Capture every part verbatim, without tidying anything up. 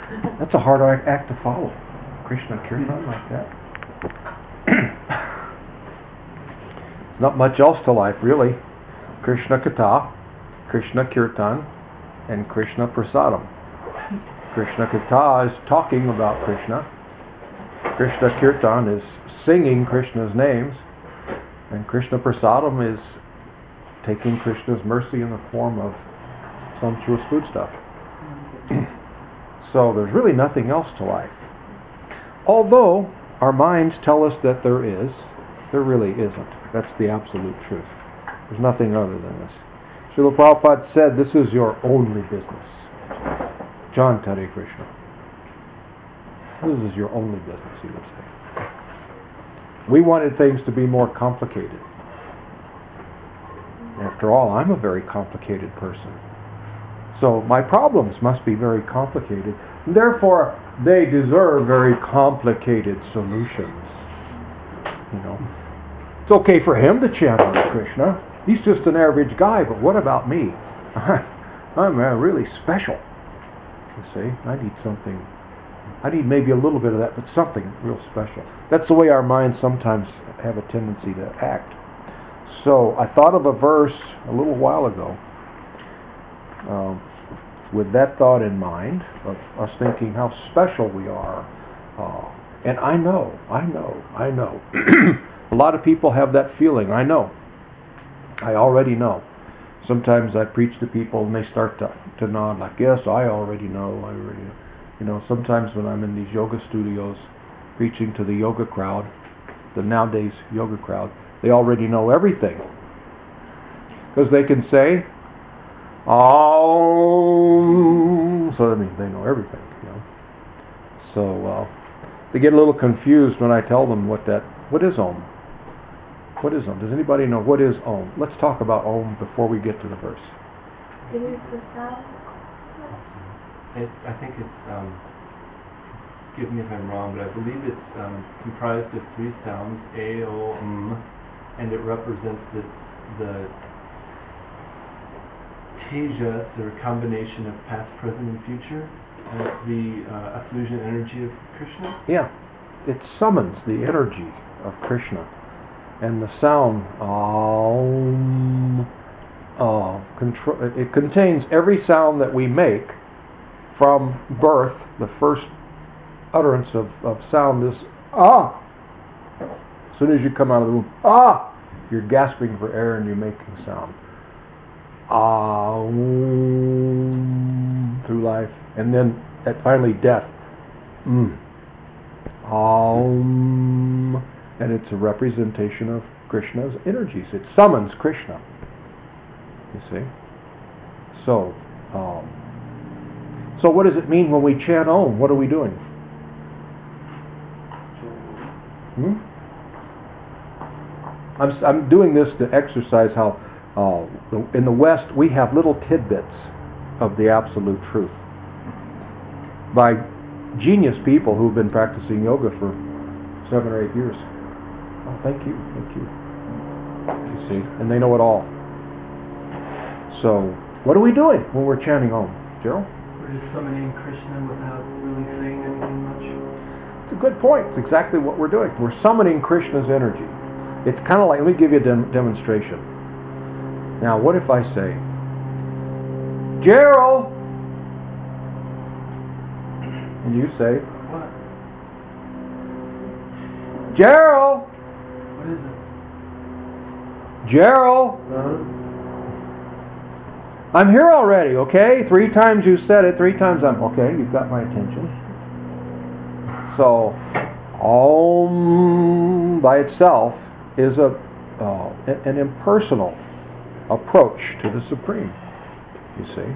That's a hard act to follow. Krishna Kirtan like that. Not much else to life, really. Krishna Katha, Krishna Kirtan, and Krishna Prasadam. Krishna Katha is talking about Krishna. Krishna Kirtan is singing Krishna's names. And Krishna Prasadam is taking Krishna's mercy in the form of sumptuous foodstuff. So there's really nothing else to life. Although our minds tell us that there is, there really isn't. That's the absolute truth. There's nothing other than this. Srila Prabhupada said, this is your only business. John Hare Krishna. This is your only business, he would say. We wanted things to be more complicated. After all, I'm a very complicated person. So my problems must be very complicated. And therefore, they deserve very complicated solutions. You know, it's okay for him to chant Hare Krishna. He's just an average guy, but what about me? I'm uh, really special. You see, I need something. I need maybe a little bit of that, but something real special. That's the way our minds sometimes have a tendency to act. So I thought of a verse a little while ago um, with that thought in mind of us thinking how special we are. Uh, and I know, I know, I know. A lot of people have that feeling. I know. I already know. Sometimes I preach to people and they start to, to nod like, yes, I already know, I already know. You know, sometimes when I'm in these yoga studios preaching to the yoga crowd, the nowadays yoga crowd, they already know everything. Because they can say, oh, so that means they know everything, you know. So uh, they get a little confused when I tell them what that, what is Om? What is Om? Does anybody know what is Om? Let's talk about Om before we get to the verse. It is the sound. It, I think it's, um, give me if I'm wrong, but I believe it's um, comprised of three sounds, A, O, M, and it represents the, the tejas, or combination of past, present, and future, as the uh, effulgent energy of Krishna. Yeah, it summons the energy of Krishna. And the sound, Om, uh, contro- it contains every sound that we make from birth. The first utterance of, of sound is ah. As soon as you come out of the womb, ah, you're gasping for air and you're making sound. Ah, um, through life, and then at finally death. Mm. Um, and it's a representation of Krishna's energies. It summons Krishna. You see. So, um, so what does it mean when we chant Om? What are we doing? Hmm? I'm, I'm doing this to exercise how uh, in the West we have little tidbits of the absolute truth by genius people who've been practicing yoga for seven or eight years. Oh, thank you, thank you. You see, and they know it all. So, what are we doing when we're chanting Om, Gerald? We're just summoning Krishna without really saying anything much. It's a good point. It's exactly what we're doing. We're summoning Krishna's energy. It's kind of like, let me give you a dem- demonstration. Now, what if I say, Gerald? And you say, what? Gerald? What is it? Gerald? Uh-huh. I'm here already, okay? Three times you said it, three times I'm, okay, you've got my attention. So, Om by itself is a uh, an impersonal approach to the Supreme, you see.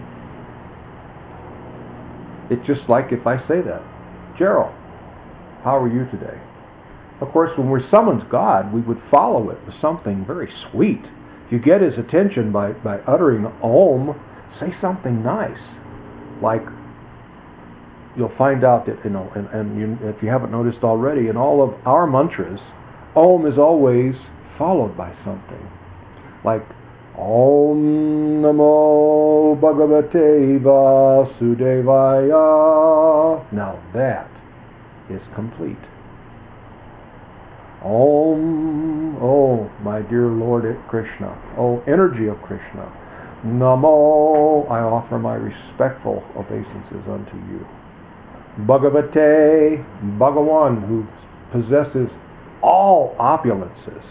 It's just like if I say that, Gerald, how are you today? Of course, when we summons God, we would follow it with something very sweet. If you get his attention by, by uttering Om, say something nice. Like, you'll find out that, you know, and, and you, if you haven't noticed already, in all of our mantras, Om is always followed by something. Like, Om Namo Bhagavate Vasudevaya. Now that is complete. Om, oh my dear Lord Krishna, oh energy of Krishna. Namo, I offer my respectful obeisances unto you. Bhagavate, Bhagawan, who possesses all opulences.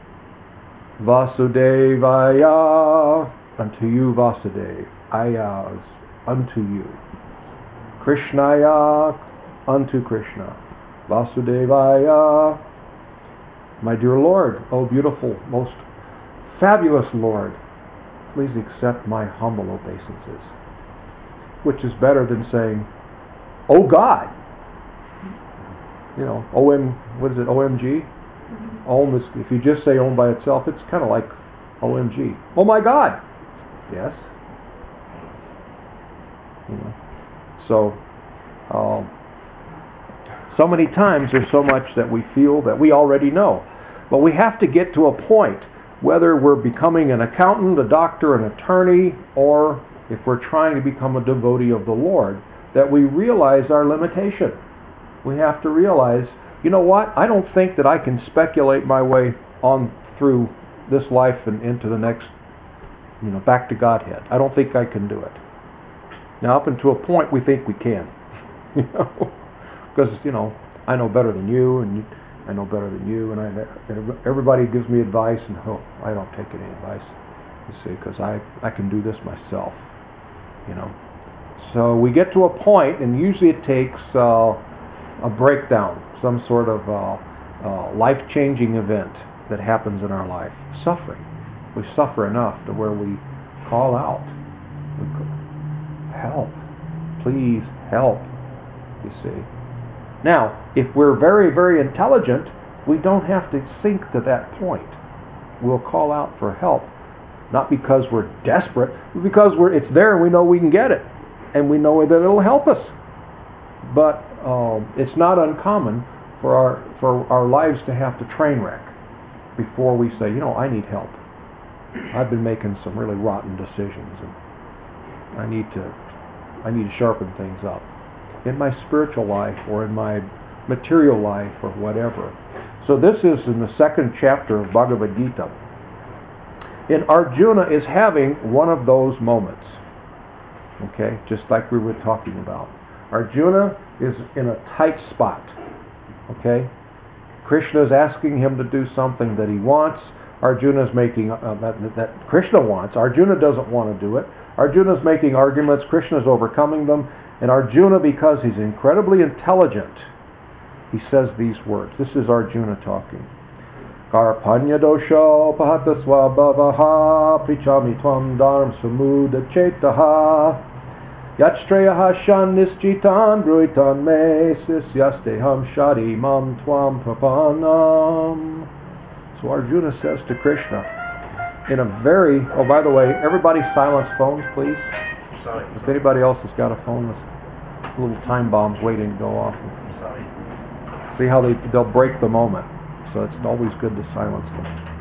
Vasudevaya, unto you Vasudev, ayas, unto you. Krishnaya, unto Krishna. Vasudevaya, my dear Lord, O beautiful, most fabulous Lord, please accept my humble obeisances. Which is better than saying, oh God. You know, O M, what is it, O M G? Mm-hmm. Om is, if you just say Om by itself, it's kind of like O M G. Oh my God. Yes. You know, so, um, so many times there's so much that we feel that we already know. But we have to get to a point, whether we're becoming an accountant, a doctor, an attorney, or if we're trying to become a devotee of the Lord, that we realize our limitation. We have to realize, you know what, I don't think that I can speculate my way on through this life and into the next, you know, back to Godhead. I don't think I can do it. Now, up until a point, we think we can. You know? Because, you know, I know better than you, and you, I know better than you, and I, everybody gives me advice, and oh, I don't take any advice, you see, because I, I can do this myself, you know. So we get to a point, and usually it takes uh, a breakdown, some sort of uh, uh, life-changing event that happens in our life. Suffering. We suffer enough to where we call out, we go, help, please help, you see. Now, if we're very, very intelligent, we don't have to sink to that point. We'll call out for help, not because we're desperate, but because we're, it's there and we know we can get it, and we know that it'll help us. But um, it's not uncommon for our for our lives to have to train wreck before we say, you know, I need help. I've been making some really rotten decisions, and I need to I need to sharpen things up. In my spiritual life or in my material life or whatever. So this is in the second chapter of Bhagavad Gita. And Arjuna is having one of those moments. Okay, just like we were talking about. Arjuna is in a tight spot. Okay? Krishna is asking him to do something that he wants. Arjuna is making, uh, that, that Krishna wants. Arjuna doesn't want to do it. Arjuna is making arguments. Krishna is overcoming them. And Arjuna, because he's incredibly intelligent, he says these words. This is Arjuna talking. Karpanya dosho pahatasva bhavaha prichami tvam dharm samuda chetaha yatstreyaha shan nisjitan bruitan me sisyasteham shadi mam tvam prapanam. So Arjuna says to Krishna in a very, oh by the way, everybody silence phones please. Sorry. If anybody else has got a phone, with little time bombs waiting to go off. Sorry. See how they, they'll break the moment. So it's always good to silence them.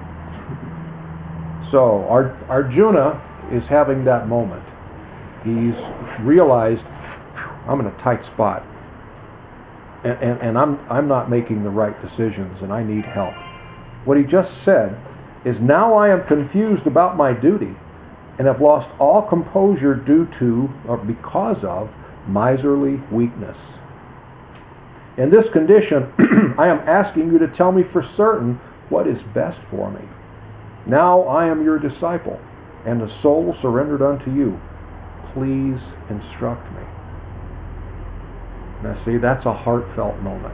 So Ar, Arjuna is having that moment. He's realized, I'm in a tight spot. And, and, and I'm, I'm not making the right decisions and I need help. What he just said is, now I am confused about my duty and have lost all composure due to, or because of, miserly weakness. In this condition, I am asking you to tell me for certain what is best for me. Now I am your disciple, and a soul surrendered unto you. Please instruct me. Now see, that's a heartfelt moment.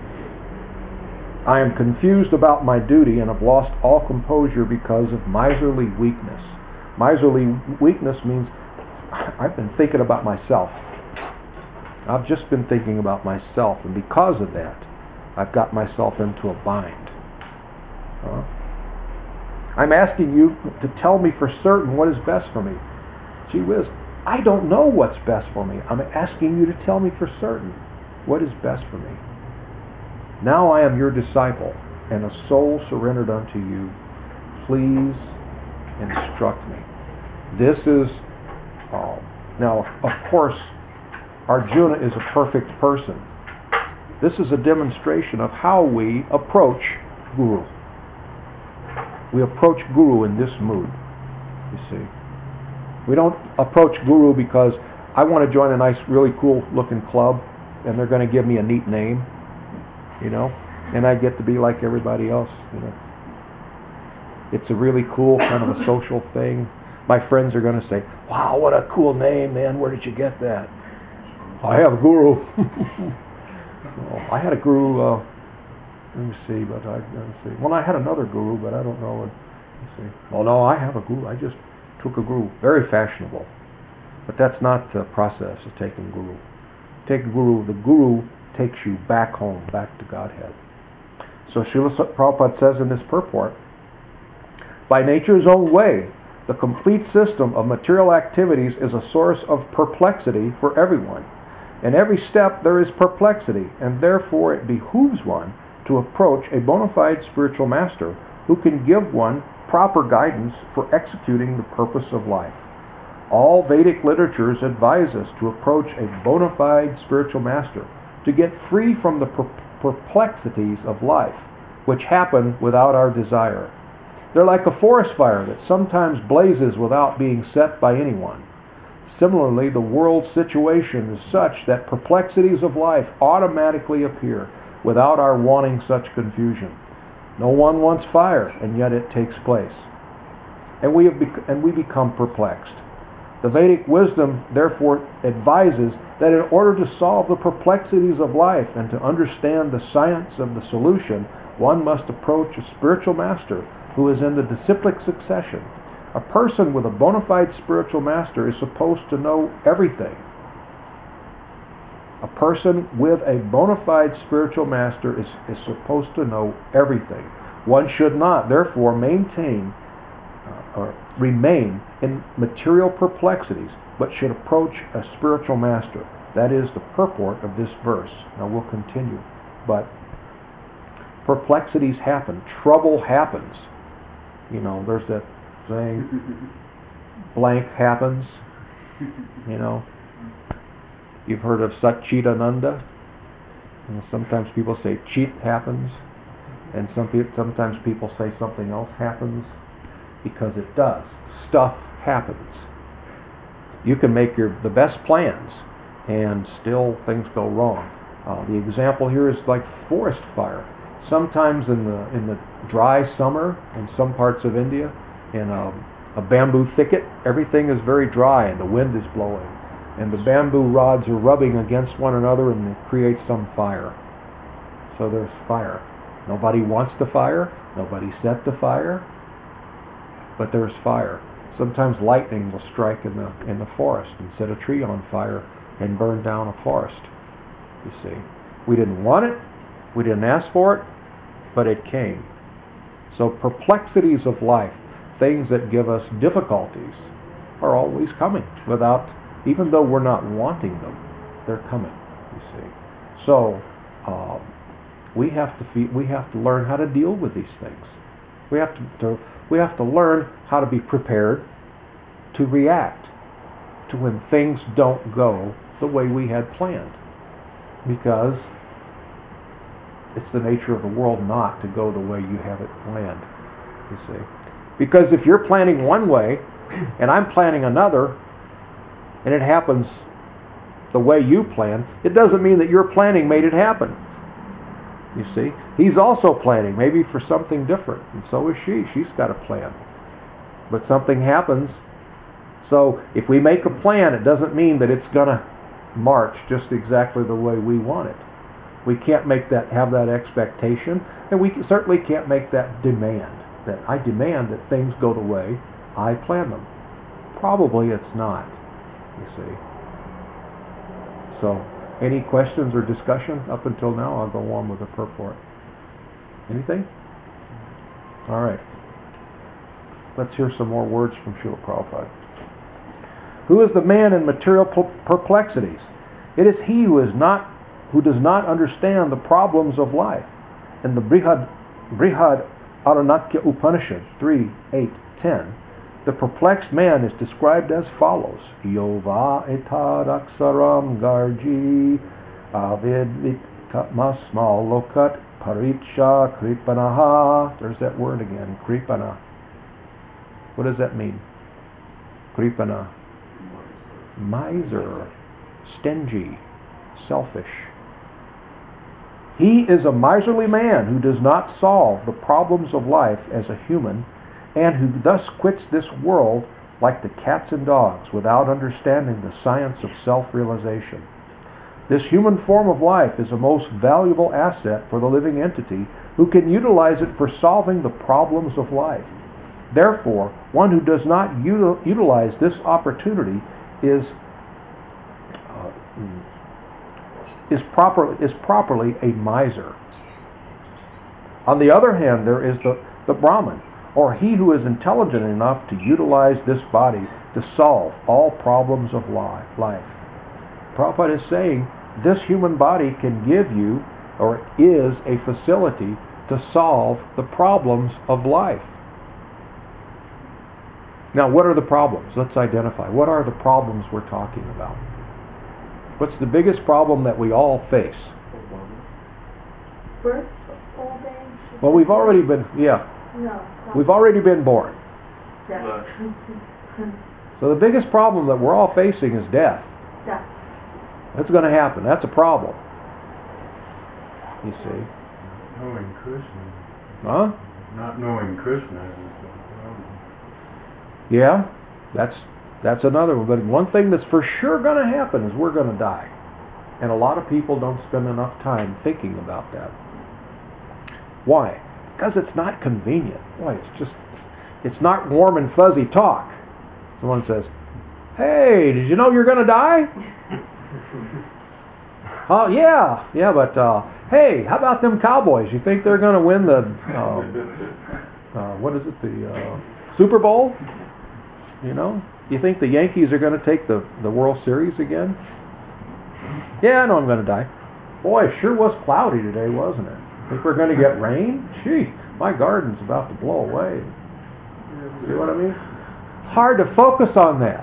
I am confused about my duty and have lost all composure because of miserly weakness. Miserly weakness means I've been thinking about myself. I've just been thinking about myself, and because of that, I've got myself into a bind. Huh? I'm asking you to tell me for certain what is best for me. Gee whiz, I don't know what's best for me. I'm asking you to tell me for certain what is best for me. Now I am your disciple, and a soul surrendered unto you. Please instruct me. This is, uh, now, of course, Arjuna is a perfect person. This is a demonstration of how we approach Guru. We approach Guru in this mood, you see. We don't approach Guru because I want to join a nice, really cool-looking club, and they're going to give me a neat name, you know, and I get to be like everybody else, you know. It's a really cool kind of a social thing. My friends are going to say, "Wow, what a cool name, man. Where did you get that?" I have a guru. Well, I had a guru, uh, let me see, but I, let me see. Well, I had another guru, but I don't know. Let me see. Well, no, I have a guru. I just took a guru. Very fashionable. But that's not the process of taking guru. Take a guru, the guru takes you back home, back to Godhead. So Srila Prabhupada says in this purport, by nature's own way, the complete system of material activities is a source of perplexity for everyone. In every step there is perplexity, and therefore it behooves one to approach a bona fide spiritual master who can give one proper guidance for executing the purpose of life. All Vedic literatures advise us to approach a bona fide spiritual master to get free from the per- perplexities of life, which happen without our desire. They're like a forest fire that sometimes blazes without being set by anyone. Similarly, the world's situation is such that perplexities of life automatically appear without our wanting such confusion. No one wants fire, and yet it takes place. And we, have bec- and we become perplexed. The Vedic wisdom, therefore, advises that in order to solve the perplexities of life and to understand the science of the solution, one must approach a spiritual master who is in the disciplic succession. A person with a bona fide spiritual master is supposed to know everything. A person with a bona fide spiritual master is, is supposed to know everything. One should not, therefore, maintain uh, or remain in material perplexities, but should approach a spiritual master. That is the purport of this verse. Now we'll continue. But perplexities happen. Trouble happens. You know, there's that saying, blank happens. You know, you've heard of Satchidananda. And sometimes people say cheat happens, and some pe- sometimes people say something else happens, because it does. Stuff happens. You can make your the best plans, and still things go wrong. Uh, the example here is like forest fire. Sometimes in the in the dry summer in some parts of India, in a, a bamboo thicket, everything is very dry and the wind is blowing, and the bamboo rods are rubbing against one another, and it creates some fire. So there's fire. Nobody wants the fire. Nobody set the fire, but there's fire. Sometimes lightning will strike in the in the forest and set a tree on fire and burn down a forest. You see, we didn't want it. We didn't ask for it, but it came. So perplexities of life, things that give us difficulties, are always coming without, even though we're not wanting them, they're coming, you see. So um, we have to fe- we have to learn how to deal with these things. We have to, to we have to learn how to be prepared to react to when things don't go the way we had planned, because it's the nature of the world not to go the way you have it planned, you see. Because if you're planning one way and I'm planning another, and it happens the way you planned, it doesn't mean that your planning made it happen. You see, he's also planning, maybe for something different, and so is she. She's got a plan. But something happens. So if we make a plan, it doesn't mean that it's going to march just exactly the way we want it. We can't make that, have that expectation, and we certainly can't make that demand, that I demand that things go the way I plan them. Probably it's not, you see. So, any questions or discussion up until now? I'll go on with the purport. Anything? All right. Let's hear some more words from Srila Prabhupada. Who is the man in material perplexities? It is he who is not who does not understand the problems of life. In the Brihad, Brihad Aranakya Upanishad three, eight, ten, The perplexed man is described as follows: Yova etad aksaram garji avid masmal lokat paricha kripanaha. There's that word again, kripana. What does that mean? Kripana. Miser, stingy, selfish. He is a miserly man who does not solve the problems of life as a human, and who thus quits this world like the cats and dogs without understanding the science of self-realization. This human form of life is a most valuable asset for the living entity who can utilize it for solving the problems of life. Therefore, one who does not util- utilize this opportunity is uh, is proper is properly a miser. On the other hand, there is the, the Brahman, or he who is intelligent enough to utilize this body to solve all problems of life. Prabhupada is saying this human body can give you, or is a facility to solve the problems of life. Now, what are the problems? Let's identify. What are the problems we're talking about? What's the biggest problem that we all face? Birth, old age. Well, we've already been, yeah, No. we've already been born. Death. So the biggest problem that we're all facing is death. Death. That's going to happen. That's a problem. You see? Knowing Krishna. Huh? Not knowing Krishna is the problem. Yeah, that's that's another one. But one thing that's for sure going to happen is we're going to die. And a lot of people don't spend enough time thinking about that. Why? Because it's not convenient. Boy, it's just, it's not warm and fuzzy talk. Someone says, hey, did you know you're going to die? Oh, yeah, yeah, but, uh, hey, how about them Cowboys? You think they're going to win the, uh, uh, what is it, the uh, Super Bowl? You know? You think the Yankees are going to take the, the World Series again? Yeah, I know I'm going to die. Boy, it sure was cloudy today, wasn't it? Think we're going to get rain? Gee, my garden's about to blow away. See what I mean? Hard to focus on that.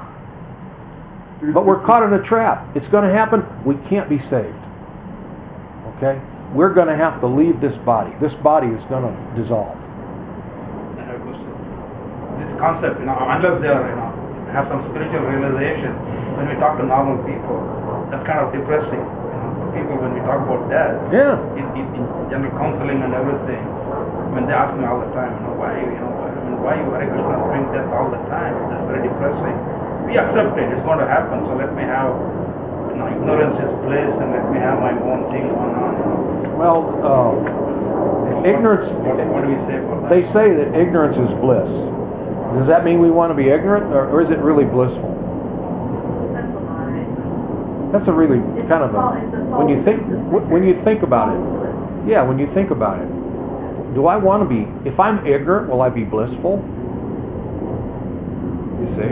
But we're caught in a trap. It's going to happen. We can't be saved. Okay? We're going to have to leave this body. This body is going to dissolve. I have a question. This concept, you know, unless they are, you know, have some spiritual realization, when we talk to normal people, that's kind of depressing. You know, for people, when we talk about death, Yeah. in, in, in general counseling and everything, when they ask me all the time, you know, why, you know, why, I mean, why you Hare Krishna bring death all the time? That's very depressing. We accept it. It's going to happen. So let me have, you know, ignorance is bliss, and let me have my own thing going on. You know. Well, uh, ignorance, What, what do we say for that? they say that ignorance is bliss. Does that mean we want to be ignorant, or, or is it really blissful? That's a lie. That's a really It's kind of a, a, it's a when you think, false- when you think about it, false- yeah, when you think about it, do I want to be, if I'm ignorant, will I be blissful? You see?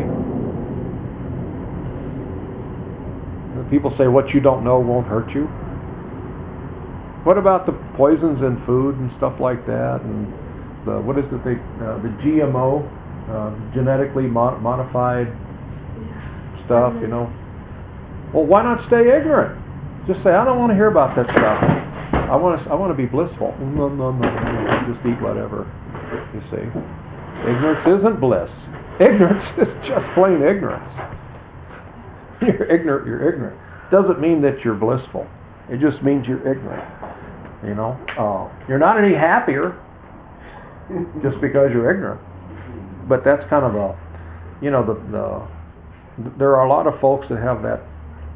People say what you don't know won't hurt you. What about the poisons in food and stuff like that, and the, what is it, they, uh, the G M O, uh, genetically mod- modified stuff, you know? Well, why not stay ignorant? Just say, I don't want to hear about that stuff. I want to, I want to be blissful. No, no, no, no, just eat whatever. You see, ignorance isn't bliss. Ignorance is just plain ignorance. You're ignorant. You're ignorant. Doesn't mean that you're blissful. It just means you're ignorant. You know, uh, you're not any happier just because you're ignorant. But that's kind of a, you know, the the there are a lot of folks that have that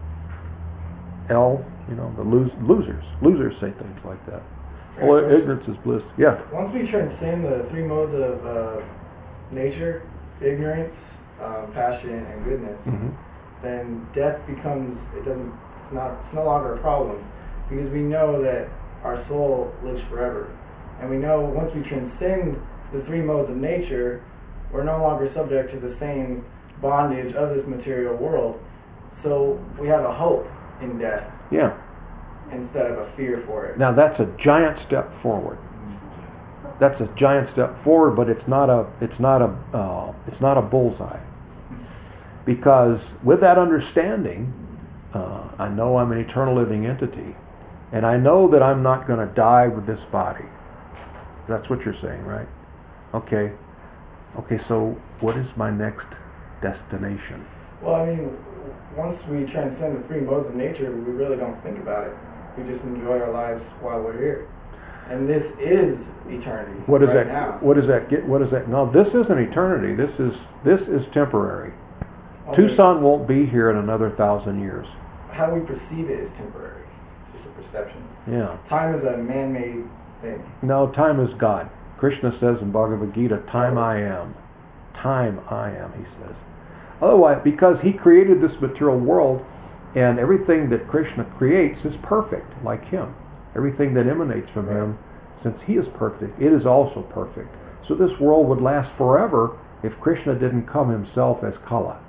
L, you know, the lose, losers. Losers say things like that. Well, ignorance is bliss. Yeah. Once we transcend the three modes of uh, nature, ignorance, um, passion, and goodness, Mm-hmm. then death becomes, it doesn't, it's not, it's no longer a problem, because we know that our soul lives forever. And we know once we transcend the three modes of nature, we're no longer subject to the same bondage of this material world. So we have a hope in death Yeah. instead of a fear for it. Now that's a giant step forward. that's a giant step forward, but it's not a it's not a uh, it's not a bullseye. Because with that understanding, uh, I know I'm an eternal living entity, and I know that I'm not going to die with this body. That's what you're saying, right? Okay. Okay, so what is my next destination? Well, I mean, once we transcend the three modes of nature, we really don't think about it. We just enjoy our lives while we're here. And this is eternity. What does right that now. what does that get what is that no, this isn't eternity. This is this is temporary. Okay. Tucson won't be here in another thousand years. How we perceive it is temporary. It's just a perception. Yeah. Time is a man-made thing. No, time is God. Krishna says in Bhagavad Gita, time I am. Time I am, he says. Otherwise, because he created this material world, and everything that Krishna creates is perfect, like him. Everything that emanates from him, since he is perfect, it is also perfect. So this world would last forever if Krishna didn't come himself as Kala.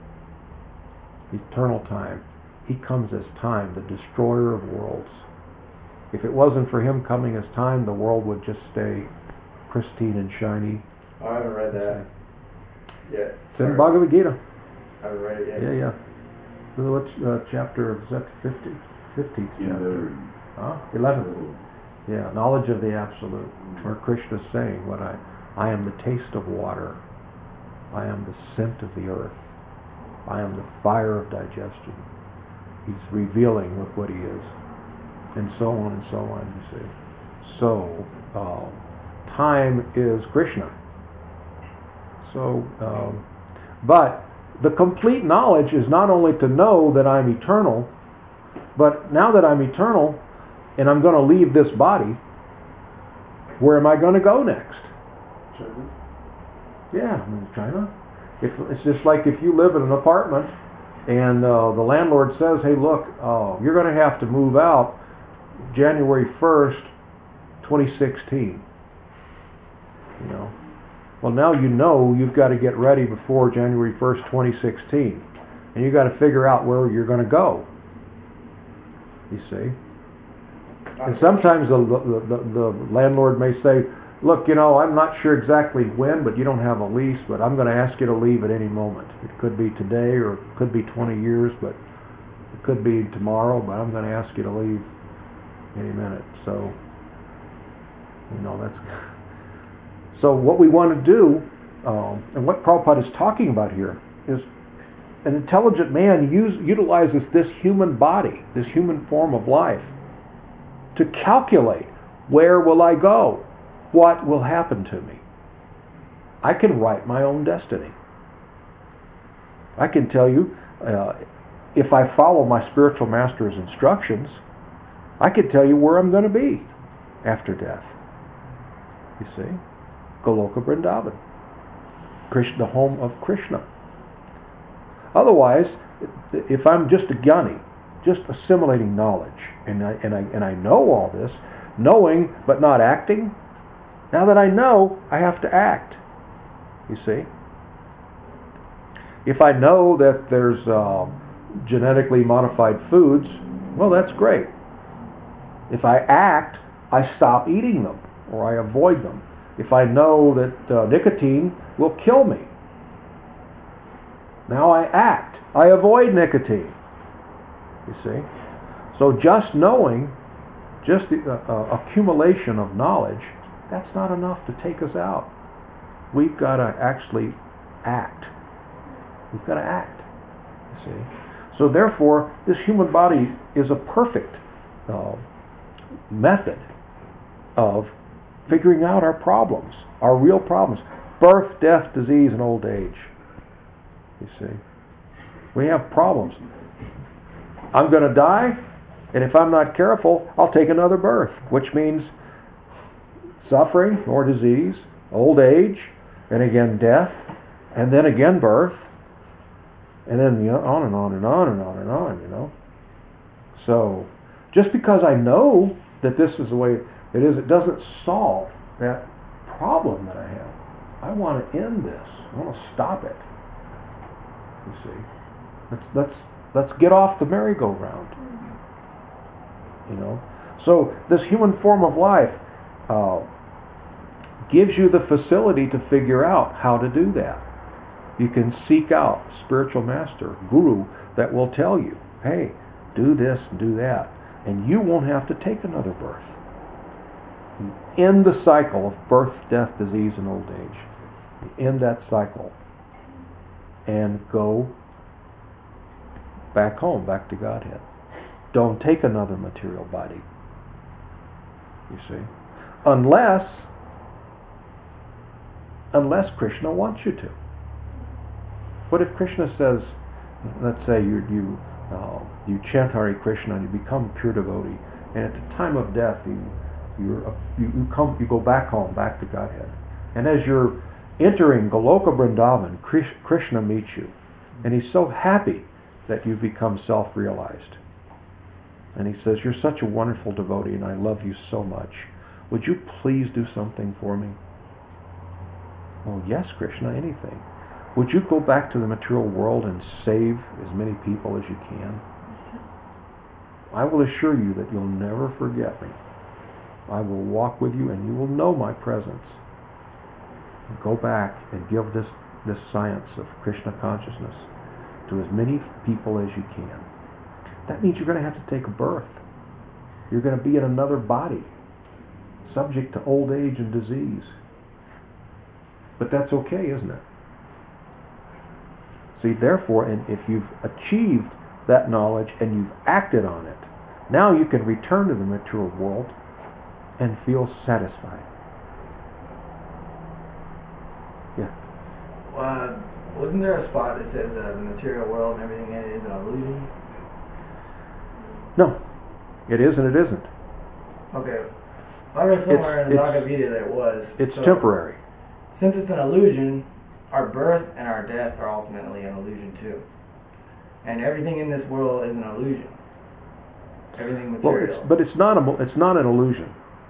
Eternal time. He comes as time, the destroyer of worlds. If it wasn't for him coming as time, the world would just stay pristine and shiny. Oh, I haven't read that yet. It's in Bhagavad Gita. I haven't read it yet. Yeah, yeah. What uh, chapter is that? Fifty, fifteenth chapter. Huh? Eleven. Yeah, knowledge of the absolute. Where Krishna is saying, "What I, I am the taste of water. I am the scent of the earth. I am the fire of digestion." He's revealing with what he is, and so on and so on. You see. So, uh, time is Krishna. So, um, but the complete knowledge is not only to know that I'm eternal, but now that I'm eternal and I'm going to leave this body, where am I going to go next? China? Yeah, I mean, China. If, it's just like if you live in an apartment and uh, the landlord says, hey, look, uh, you're going to have to move out January first, twenty sixteen. You know. Well, now you know you've got to get ready before January first, twenty sixteen. And you've got to figure out where you're going to go. You see? And sometimes the, the, the, the landlord may say, look, you know, I'm not sure exactly when, but you don't have a lease, but I'm going to ask you to leave at any moment. It could be today or it could be twenty years, but it could be tomorrow, but I'm going to ask you to leave any minute. So, you know, that's... So what we want to do, um, and what Prabhupada is talking about here, is an intelligent man use, utilizes this human body, this human form of life, to calculate, where will I go? What will happen to me? I can write my own destiny. I can tell you, uh, if I follow my spiritual master's instructions, I can tell you where I'm going to be after death. You see? Goloka Vrindavan, Krishna, the home of Krishna. Otherwise, if I'm just a jnani, just assimilating knowledge, and I, and I, and I know all this, knowing but not acting, now that I know, I have to act. You see? If I know that there's uh, genetically modified foods, well, that's great. If I act, I stop eating them, or I avoid them. If I know that uh, nicotine will kill me, now I act. I avoid nicotine. You see? So just knowing, just the uh, uh, accumulation of knowledge, that's not enough to take us out. We've got to actually act. We've got to act. You see? So therefore, this human body is a perfect uh, method of figuring out our problems, our real problems. Birth, death, disease, and old age. You see? We have problems. I'm going to die, and if I'm not careful, I'll take another birth, which means suffering or disease, old age, and again death, and then again birth, and then you know, on and on and on and on and on, you know. So, just because I know that this is the way it is, it doesn't solve that problem that I have. I want to end this. I want to stop it. You see, let's let's let's get off the merry-go-round. You know, so this human form of life, uh, gives you the facility to figure out how to do that. You can seek out spiritual master, guru, that will tell you, hey, do this and do that, and you won't have to take another birth. End the cycle of birth, death, disease, and old age. End that cycle and go back home, back to Godhead. Don't take another material body. You see? Unless, unless Krishna wants you to. What if Krishna says, let's say you you uh, you chant Hare Krishna and you become a pure devotee, and at the time of death you you're, uh, you you come you go back home, back to Godhead, and as you're entering Goloka Vrindavan, Krishna meets you, and he's so happy that you've become self-realized, and he says, "You're such a wonderful devotee, and I love you so much. Would you please do something for me?" Oh yes, Krishna, anything. Would you go back to the material world and save as many people as you can? I will assure you that you'll never forget me. I will walk with you and you will know my presence. Go back and give this, this science of Krishna consciousness to as many people as you can. That means you're going to have to take a birth. You're going to be in another body, subject to old age and disease. But that's okay, isn't it? See, therefore, and if you've achieved that knowledge and you've acted on it, now you can return to the material world and feel satisfied. Yeah. Uh, wasn't there a spot that says uh, the material world and everything in it is an illusion? No. It is and it isn't. Okay. I read somewhere It's- in the it's- Bhagavad Gita that it was. It's So, temporary. Since it's an illusion, our birth and our death are ultimately an illusion too. And everything in this world is an illusion. Everything Well, material. it's, but it's not a mo- it's not an illusion.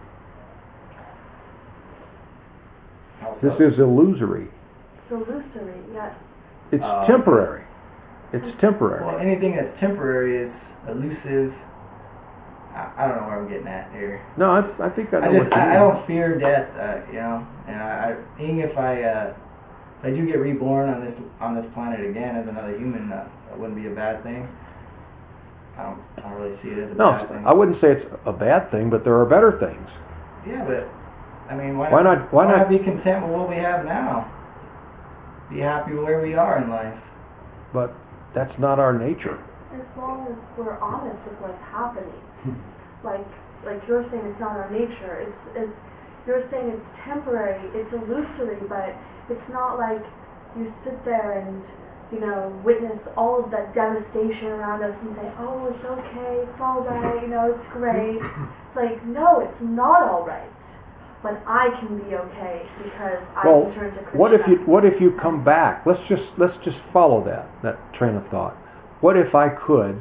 How This so? is illusory. It's illusory, yes. It's Uh, temporary. It's Well, temporary. anything that's temporary is elusive. I, I don't know where I'm getting at here. No, I, I think I know I what just you I, I mean. don't fear death, uh, you know, and I, I even if I uh, if I do get reborn on this on this planet again as another human, uh, that wouldn't be a bad thing. I don't I don't really see it as a No, bad thing. I wouldn't say it's a bad thing, but there are better things. Yeah, but I mean, why, Why not- why not- be content with what we have now? Be happy where we are in life. But that's not our nature. As long as we're honest with what's happening. Like, like you're saying it's not our nature. It's, it's, you're saying it's temporary, it's illusory, but it's not like you sit there and, you know, witness all of that devastation around us and say, oh, it's okay, it's all right, you know, it's great. It's like, no, it's not all right. But I can be okay because I Well, can turn to Krishna. what if you what if you come back? Let's just let's just follow that that train of thought. What if I could?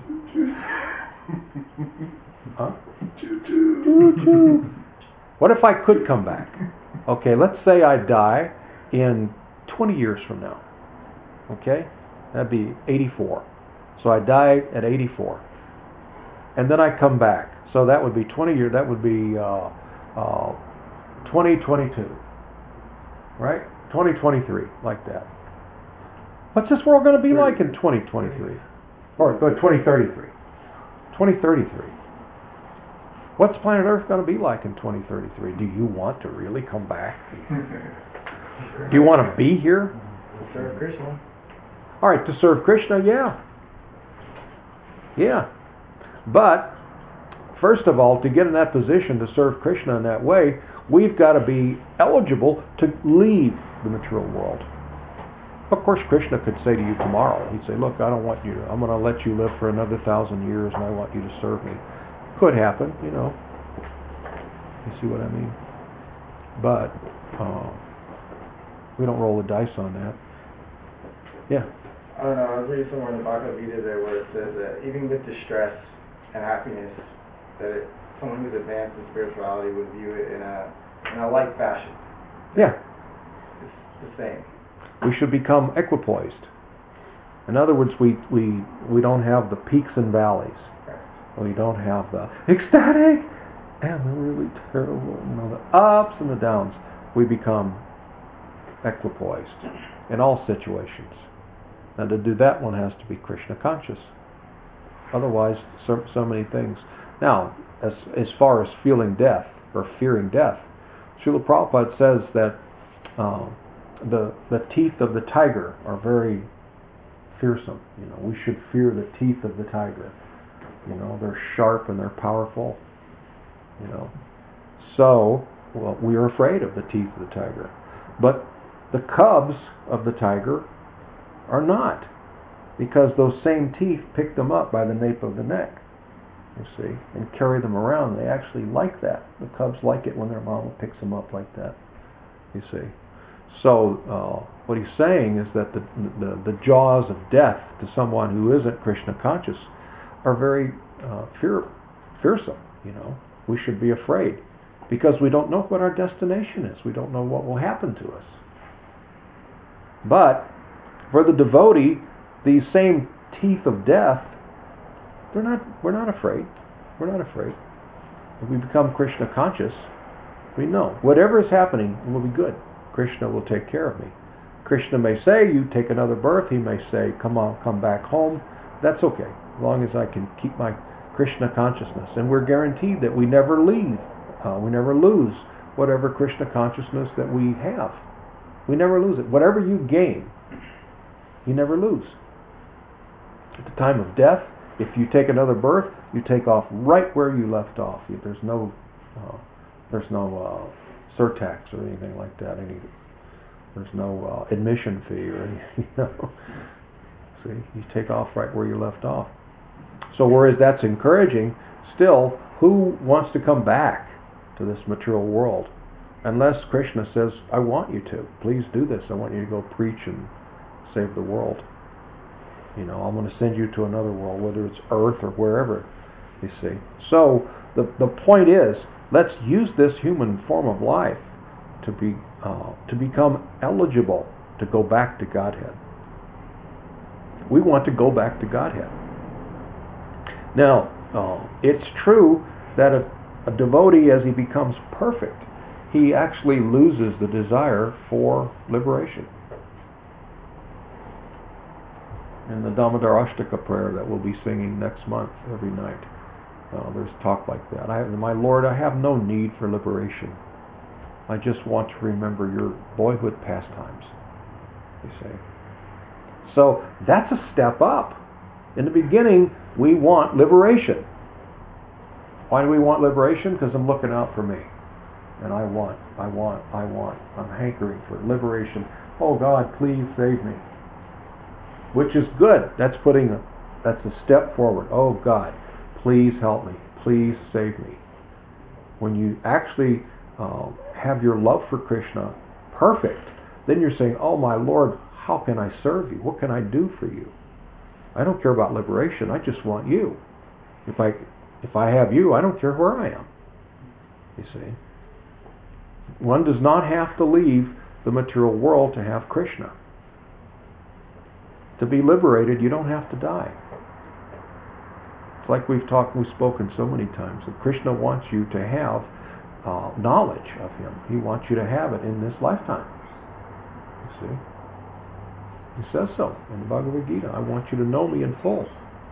Huh? Choo-choo. What if I could come back? Okay, let's say I die in twenty years from now. Okay, that'd be eighty-four. So I die at eighty-four, and then I come back. So that would be twenty years. That would be uh, uh, twenty twenty-two, right? twenty twenty-three, like that. What's this world going to be like in twenty twenty-three? Or uh, twenty thirty-three. twenty thirty-three. What's planet Earth going to be like in twenty thirty-three? Do you want to really come back? Do you want to be here? Serve Krishna. All right, to serve Krishna, yeah. Yeah. But, first of all, to get in that position to serve Krishna in that way, we've got to be eligible to leave the material world. Of course, Krishna could say to you tomorrow, he'd say, look, I don't want you to, I'm going to let you live for another thousand years and I want you to serve me. Could happen, you know. You see what I mean? But, uh, we don't roll the dice on that. Yeah. I don't know, I was reading somewhere in the Bhagavad Gita there where it says that even with distress and happiness, that it, someone who's advanced in spirituality would view it in a in a like fashion. Yeah. It's the same. We should become equipoised. In other words, we, we, we don't have the peaks and valleys. We don't have the ecstatic and the really terrible, you know, the ups and the downs. we become equipoised in all situations. And to do that, one has to be Krishna conscious. Otherwise, so, so many things. Now, as as far as feeling death or fearing death, Srila Prabhupada says that uh, the the teeth of the tiger are very fearsome. You know, we should fear the teeth of the tiger. You know, they're sharp and they're powerful. You know, so well, we are afraid of the teeth of the tiger, but the cubs of the tiger are not, because those same teeth pick them up by the nape of the neck, you see, and carry them around. They actually like that. The cubs like it when their mama picks them up like that, you see. So uh, what he's saying is that the, the the jaws of death to someone who isn't Krishna conscious are very uh, fear, fearsome, you know. We should be afraid because we don't know what our destination is. We don't know what will happen to us. But for the devotee, these same teeth of death, they're not. We're not afraid. We're not afraid. If we become Krishna conscious, we know whatever is happening will be good. Krishna will take care of me. Krishna may say, "You take another birth." He may say, "Come on, come back home." That's okay, as long as I can keep my Krishna consciousness, and we're guaranteed that we never leave. Uh, we never lose whatever Krishna consciousness that we have. We never lose it. Whatever you gain, you never lose. At the time of death, if you take another birth, you take off right where you left off. There's no, uh, there's no uh, surtax or anything like that. Any, there's no uh, admission fee or anything. You know? See, you take off right where you left off. So whereas that's encouraging, still, who wants to come back to this material world? Unless Krishna says, I want you to. Please do this. I want you to go preach and save the world. You know, I'm going to send you to another world, whether it's Earth or wherever, you see. So the the point is, let's use this human form of life to be uh, to become eligible to go back to Godhead. We want to go back to Godhead. Now, uh, it's true that a, a devotee, as he becomes perfect, he actually loses the desire for liberation. In the Damodar Ashtaka prayer that we'll be singing next month every night, uh, there's talk like that. I, my Lord, I have no need for liberation. I just want to remember your boyhood pastimes, you say. So that's a step up. In the beginning, we want liberation. Why do we want liberation? Because I'm looking out for me. And I want, I want, I want. I'm hankering for liberation. Oh God, please save me. Which is good. That's putting a, that's a step forward. Oh God, please help me. Please save me. When you actually uh, have your love for Krishna perfect, then you're saying, oh my Lord, how can I serve you? What can I do for you? I don't care about liberation. I just want you. If I if I have you, I don't care where I am. You see. One does not have to leave the material world to have Krishna. To be liberated, you don't have to die. It's like we've talked, we've spoken so many times, that Krishna wants you to have uh, knowledge of Him. He wants you to have it in this lifetime. You see? He says so in the Bhagavad Gita. I want you to know me in full.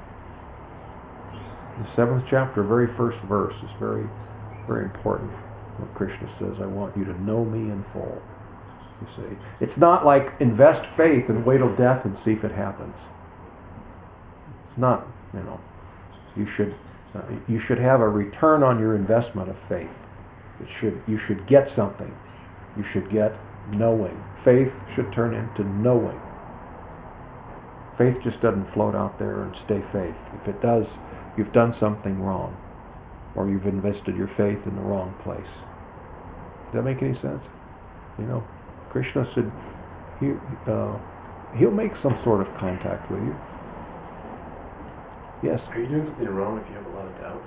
The seventh chapter, very first verse, is very, very important. What Krishna says, I want you to know me in full. You see, it's not like invest faith and wait till death and see if it happens. It's not, you know. You should, uh, you should have a return on your investment of faith. It should, you should get something. You should get knowing. Faith should turn into knowing. Faith just doesn't float out there and stay faith. If it does, you've done something wrong, or you've invested your faith in the wrong place. Does that make any sense? You know, Krishna said he, uh, he'll make some sort of contact with you. Yes? Are you doing something wrong if you have a lot of doubts?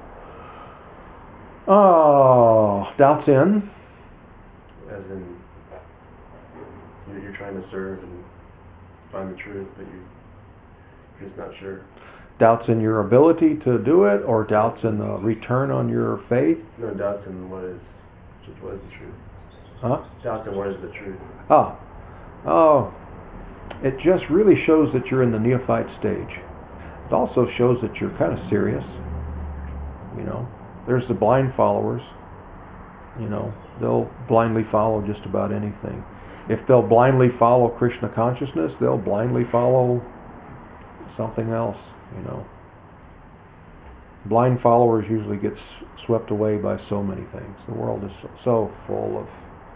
Oh, doubts in? As in, you're, you're trying to serve and find the truth, but you, you're just not sure. Doubts in your ability to do it, or doubts in the return on your faith? No, doubts in what is, just what is the truth. Huh? Doubt and what is the truth? Ah. Oh. It just really shows that you're in the neophyte stage. It also shows that you're kind of serious. You know, there's the blind followers. You know, they'll blindly follow just about anything. If they'll blindly follow Krishna consciousness, they'll blindly follow something else, you know. Blind followers usually get s- swept away by so many things. The world is so, so full of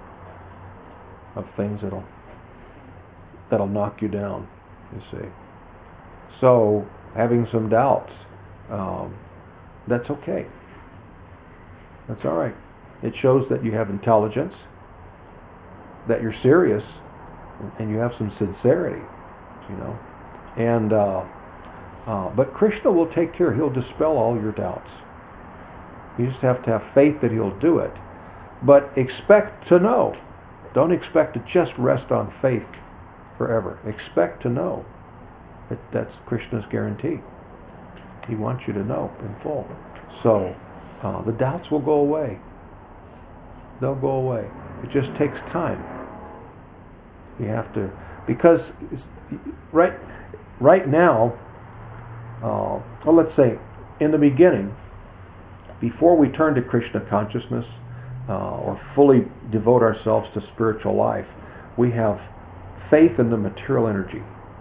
of things that'll that'll knock you down, you see. So, having some doubts, um, that's okay. That's all right. It shows that you have intelligence, that you're serious, and you have some sincerity, you know. And uh, uh, but Krishna will take care. He'll dispel all your doubts. You just have to have faith that he'll do it. But expect to know. Don't expect to just rest on faith forever. Expect to know. That that's Krishna's guarantee. He wants you to know in full. So uh, the doubts will go away. They'll go away. It just takes time. You have to, because right right now, uh, well, let's say in the beginning, before we turn to Krishna consciousness uh, or fully devote ourselves to spiritual life, we have faith in the material energy.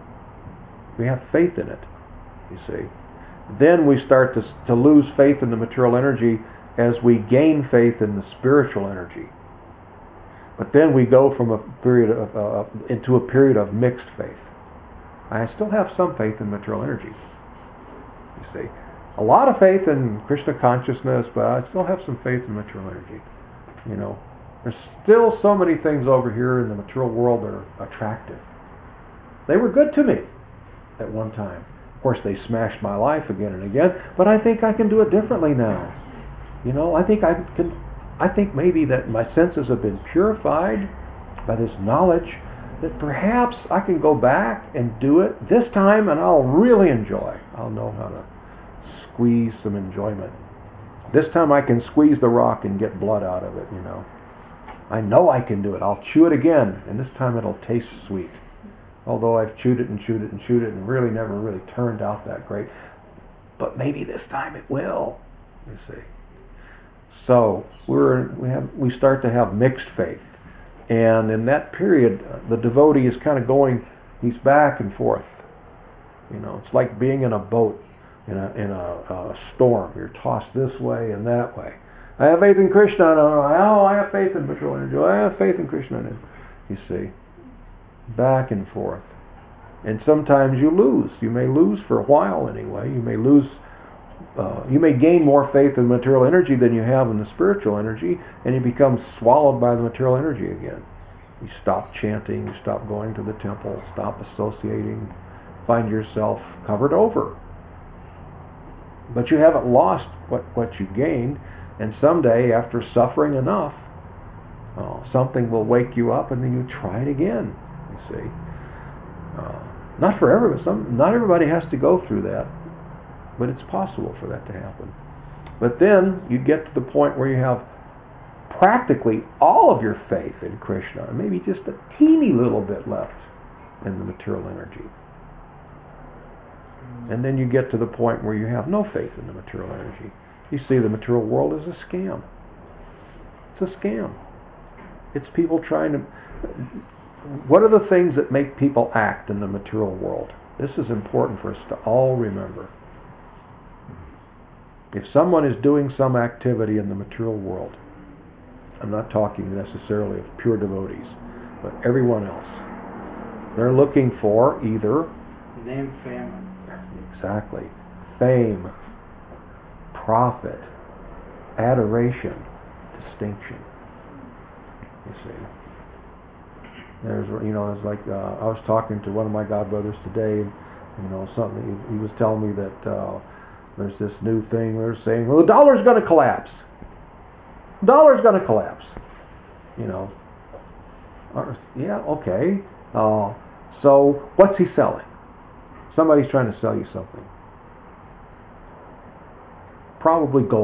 We have faith in it, you see. Then we start to, to lose faith in the material energy as we gain faith in the spiritual energy. But then we go from a period of, uh, into a period of mixed faith. I still have some faith in material energy, you see. A lot of faith in Krishna consciousness, but I still have some faith in material energy. You know, there's still so many things over here in the material world that are attractive. They were good to me at one time. Of course, they smashed my life again and again, but I think I can do it differently now. You know, I think I can. I think maybe that my senses have been purified by this knowledge that perhaps I can go back and do it this time, and I'll really enjoy. I'll know how to squeeze some enjoyment. This time I can squeeze the rock and get blood out of it, you know. I know I can do it. I'll chew it again, and this time it'll taste sweet. Although I've chewed it and chewed it and chewed it and really never really turned out that great. But maybe this time it will, you see. So we're we have we start to have mixed faith. And in that period, the devotee is kind of going, he's back and forth. You know, it's like being in a boat in a in a, a storm. You're tossed this way and that way. I have faith in Krishna. Oh, I have faith in material energy. I have faith in Krishna. You see, back and forth. And sometimes you lose. You may lose for a while anyway. You may lose. Uh, you may gain more faith in material energy than you have in the spiritual energy, and you become swallowed by the material energy again. You stop chanting, you stop going to the temple, stop associating, find yourself covered over. But you haven't lost what, what you gained, and someday, after suffering enough, uh, something will wake you up, and then you try it again, you see. Uh, not for everybody. Some, not everybody has to go through that. But it's possible for that to happen. But then you get to the point where you have practically all of your faith in Krishna, and maybe just a teeny little bit left in the material energy. And then you get to the point where you have no faith in the material energy. You see, the material world is a scam. It's a scam. It's people trying to... What are the things that make people act in the material world? This is important for us to all remember. If someone is doing some activity in the material world, I'm not talking necessarily of pure devotees, but everyone else, they're looking for either Name, fame. Exactly. Fame, profit, adoration, distinction. You see. There's, you know, it's like uh, I was talking to one of my godbrothers today, and, you know, something he, he was telling me that uh, there's this new thing they're saying, well, the dollar's going to collapse. The dollar's going to collapse. You know. Or, yeah, okay. Uh, so what's he selling? Somebody's trying to sell you something. Probably gold.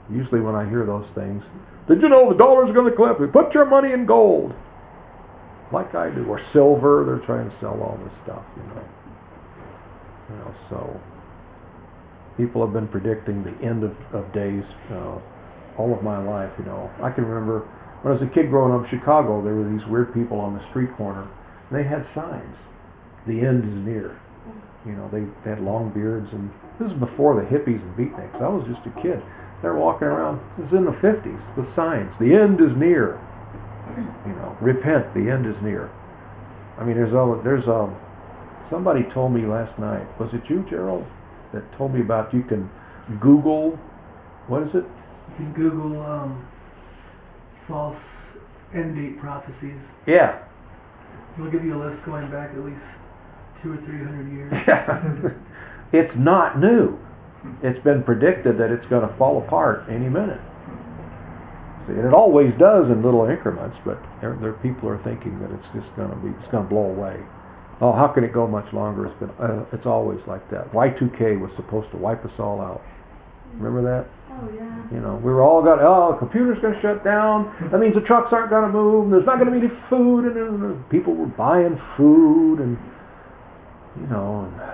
Usually when I hear those things, did you know the dollar's going to collapse? Put your money in gold, like I do, or silver. They're trying to sell all this stuff, you know. You know, so people have been predicting the end of, of days uh, all of my life. You know, I can remember when I was a kid growing up in Chicago, there were these weird people on the street corner, and they had signs. The end is near. You know, they, they had long beards, and this is before the hippies and beatniks. I was just a kid. They were walking around. This is in the fifties. The signs. The end is near. You know, repent. The end is near. I mean, there's a, there's a, somebody told me last night. Was it you, Gerald, that told me about you can Google. What is it? You can Google um, false end date prophecies. Yeah. It'll give you a list going back at least two or three hundred years. It's not new. It's been predicted that it's going to fall apart any minute. See, and it always does in little increments, but there, there people are thinking that it's just going to be, it's going to blow away. Oh, how can it go much longer? It's been, uh, it's always like that. Y two K was supposed to wipe us all out. Remember that? Oh, yeah. You know, we were all got, oh, the computer's going to shut down. That means the trucks aren't going to move. There's not going to be any food. And, and people were buying food and, you know, and,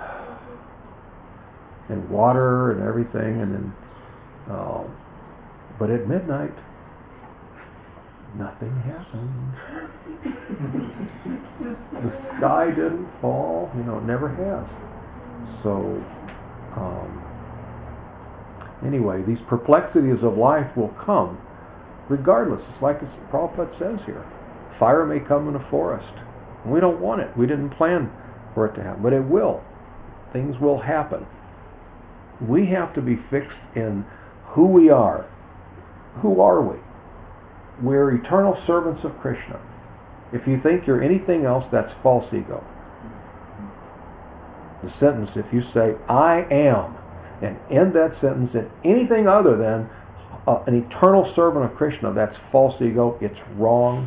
and water and everything. And then, uh, but at midnight, nothing happened. The sky didn't fall. You know, it never has. So, um, anyway, these perplexities of life will come regardless. It's like the Prabhupada says here. Fire may come in a forest. We don't want it. We didn't plan for it to happen. But it will. Things will happen. We have to be fixed in who we are. Who are we? We're eternal servants of Krishna. If you think you're anything else, that's false ego. The sentence, if you say, I am, and end that sentence in anything other than uh, an eternal servant of Krishna, that's false ego. It's wrong.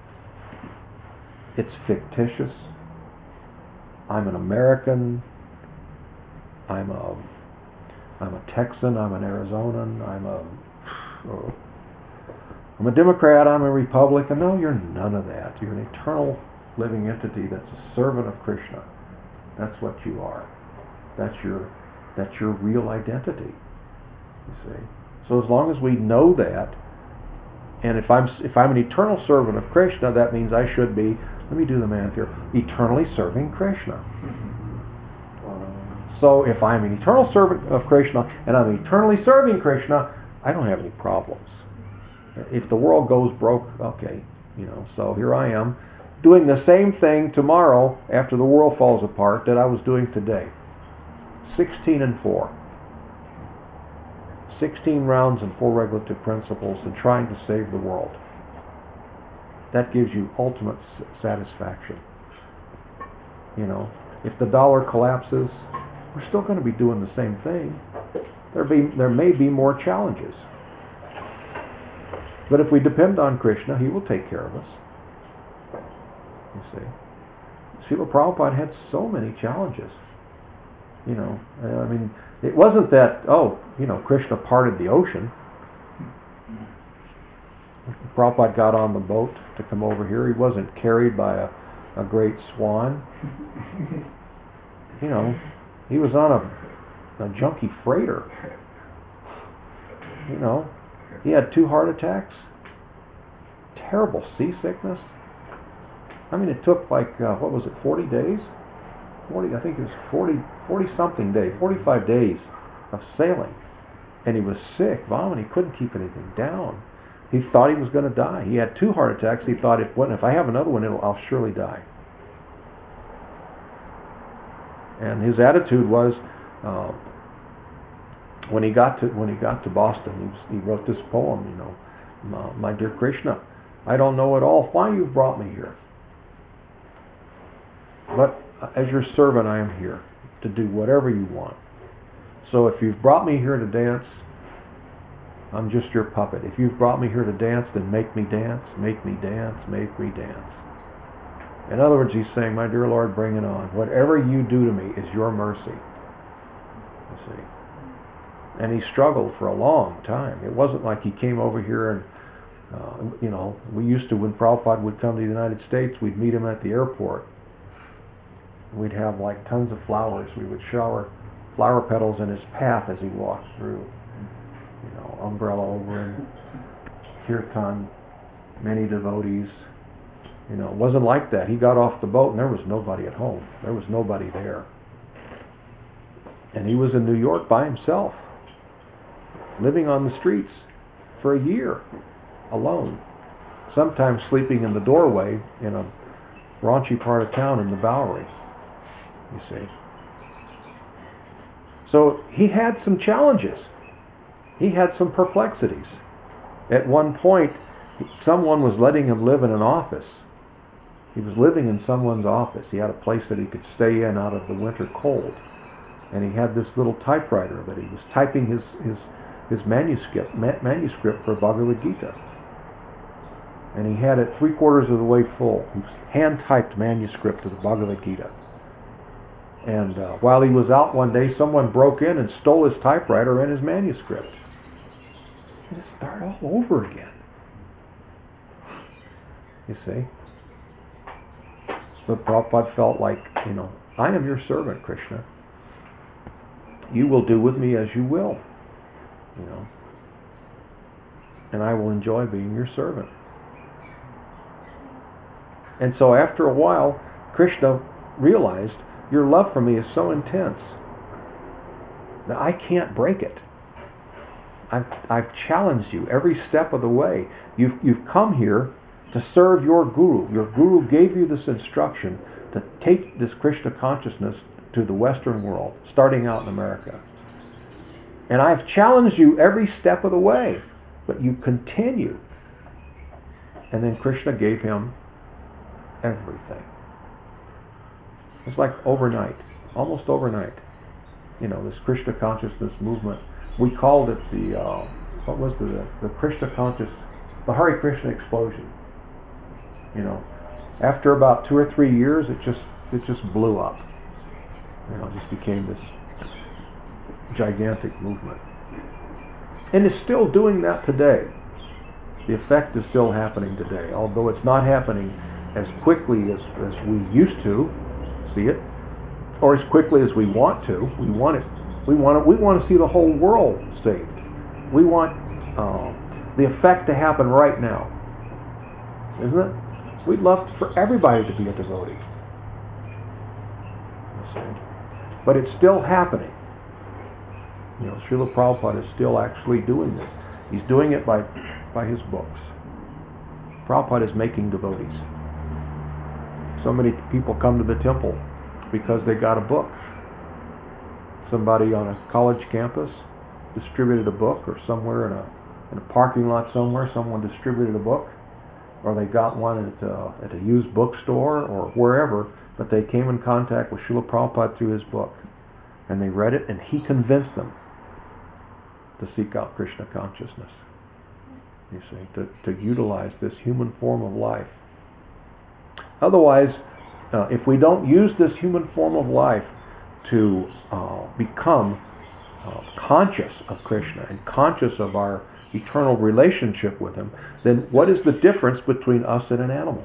It's fictitious. I'm an American. I'm a I'm a Texan. I'm an Arizonan. I'm a oh, I'm a Democrat. I'm a Republican. No, you're none of that. You're an eternal living entity that's a servant of Krishna. That's what you are. That's your That's your real identity, you see. So as long as we know that, and if I'm if I'm an eternal servant of Krishna, that means I should be, let me do the math here, eternally serving Krishna. So if I'm an eternal servant of Krishna, and I'm eternally serving Krishna, I don't have any problems. If the world goes broke, okay, you know, so here I am, doing the same thing tomorrow after the world falls apart that I was doing today. Sixteen and four. Sixteen rounds and four regulative principles and trying to save the world. That gives you ultimate satisfaction. You know, if the dollar collapses, we're still going to be doing the same thing. There be there may be more challenges. But if we depend on Krishna, he will take care of us. You see. Srila Prabhupada had so many challenges. You know, I mean, it wasn't that, oh, you know, Krishna parted the ocean. Prabhupada got on the boat to come over here. He wasn't carried by a, a great swan. You know, he was on a, a junky freighter. You know, he had two heart attacks. Terrible seasickness. I mean, it took like, uh, what was it, forty days? forty, I think it was forty, forty something days, forty-five days of sailing. And he was sick, vomiting, he couldn't keep anything down. He thought he was going to die. He had two heart attacks. He thought, if, if I have another one, it'll, I'll surely die. And his attitude was, uh, when he got to when he got to Boston, he, was, he wrote this poem, you know, my, my dear Krishna, I don't know at all why you've brought me here. But as your servant, I am here to do whatever you want. So if you've brought me here to dance, I'm just your puppet. If you've brought me here to dance, then make me dance, make me dance, make me dance. In other words, he's saying, my dear Lord, bring it on. Whatever you do to me is your mercy. You see. And he struggled for a long time. It wasn't like he came over here and, uh, you know, we used to, when Prabhupada would come to the United States, we'd meet him at the airport. We'd have like tons of flowers. We would shower flower petals in his path as he walked through. You know, umbrella over him, kirtan, many devotees. You know, it wasn't like that. He got off the boat and there was nobody at home. There was nobody there. And he was in New York by himself, living on the streets for a year, alone. Sometimes sleeping in the doorway in a raunchy part of town in the Bowery, you see. So he had some challenges. He had some perplexities. At one point, someone was letting him live in an office. He was living in someone's office. He had a place that he could stay in out of the winter cold. And he had this little typewriter that he was typing his his, his manuscript ma- manuscript for Bhagavad Gita. And he had it three quarters of the way full. He hand-typed manuscript of the Bhagavad Gita. And uh, while he was out one day, someone broke in and stole his typewriter and his manuscript. And it started all over again. You see? But Prabhupada felt like, you know, I am your servant, Krishna. You will do with me as you will. You know. And I will enjoy being your servant. And so after a while, Krishna realized, your love for me is so intense that I can't break it. I've, I've challenged you every step of the way. You've, you've come here to serve your guru. Your guru gave you this instruction to take this Krishna consciousness to the Western world, starting out in America. And I've challenged you every step of the way, but you continue. And then Krishna gave him everything. It's like overnight, almost overnight. You know, this Krishna consciousness movement. We called it the, uh, what was the, the Krishna conscious, the Hare Krishna explosion. You know, after about two or three years, it just, it just blew up. You know, it just became this gigantic movement. And it's still doing that today. The effect is still happening today, although it's not happening as quickly as, as we used to see it, or as quickly as we want to. We want it. We want it. We want to see the whole world saved. We want uh, the effect to happen right now, isn't it? We'd love for everybody to be a devotee. But it's still happening. You know, Srila Prabhupada is still actually doing this. He's doing it by, by his books. Prabhupada is making devotees. So many people come to the temple because they got a book. Somebody on a college campus distributed a book, or somewhere in a, in a parking lot somewhere, someone distributed a book, or they got one at a, at a used bookstore or wherever, but they came in contact with Srila Prabhupada through his book. And they read it, and he convinced them to seek out Krishna consciousness. You see, to, to utilize this human form of life. Otherwise, uh, if we don't use this human form of life to uh, become uh, conscious of Krishna and conscious of our eternal relationship with Him, then what is the difference between us and an animal?